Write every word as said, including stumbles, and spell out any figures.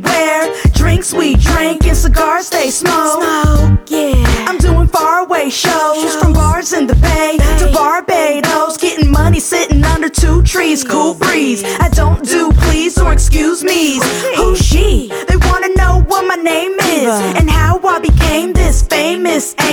everywhere. Drinks we drink and cigars they smoke. Smoke, yeah. I'm doing faraway shows, shows from bars in the Bay, Bay to Barbados, getting money sitting under two trees. Cool breeze. I don't do please or excuse me's. Who's she? They wanna know what my name is and how I became this famous